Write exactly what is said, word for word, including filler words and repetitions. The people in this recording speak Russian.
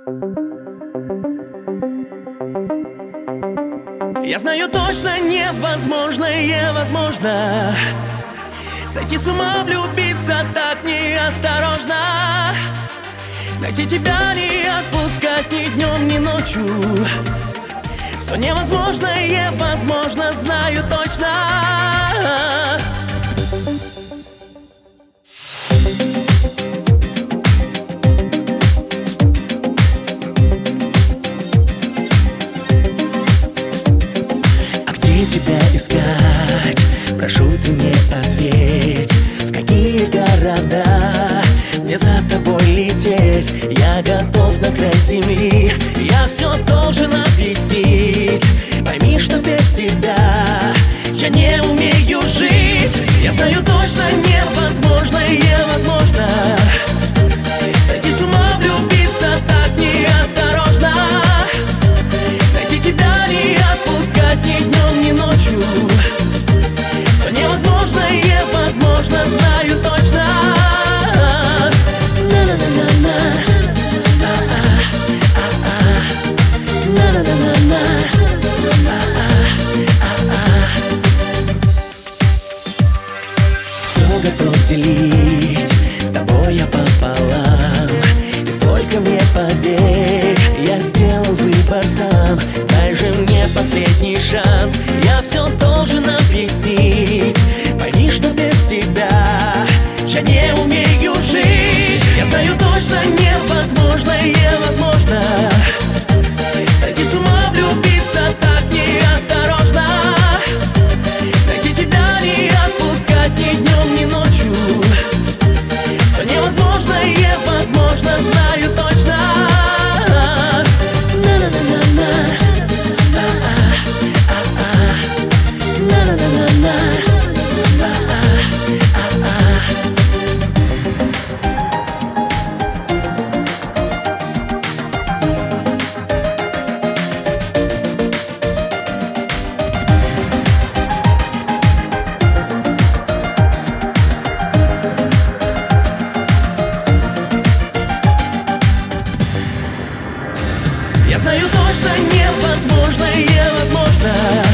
Я знаю точно, невозможное возможно. Сойти с ума, влюбиться так неосторожно. Найти тебя, не отпускать ни днем, ни ночью. Все невозможное возможно, знаю точно. Тебя искать, прошу, ты мне ответь, в какие города мне за тобой лететь? Я готов на край земли, я все должен объяснить. Пойми, что без тебя я не умею жить. Я знаю точно, невозможное возможно. Сойти с ума, влюбиться так неосторожно. Найти тебя, не отпускать ни днем, ни ночью. Все невозможное возможно, знаю точно. На-на-на-на-на, а-а-а-а, на-на-на-на-на, а-а-а-а. Все готов делить с тобой я пополам. Ты только мне поверь, я сделал выбор сам. Дай же мне последний шанс, я все должен объяснить. Пойми, что без тебя я не умею жить. Я знаю точно, невозможное возможно. Сойти с ума, влюбиться так неосторожно. Найти тебя, не отпускать ни днем, ни ночью. Все невозможное возможно, знаю точно. Я знаю точно, невозможное возможно.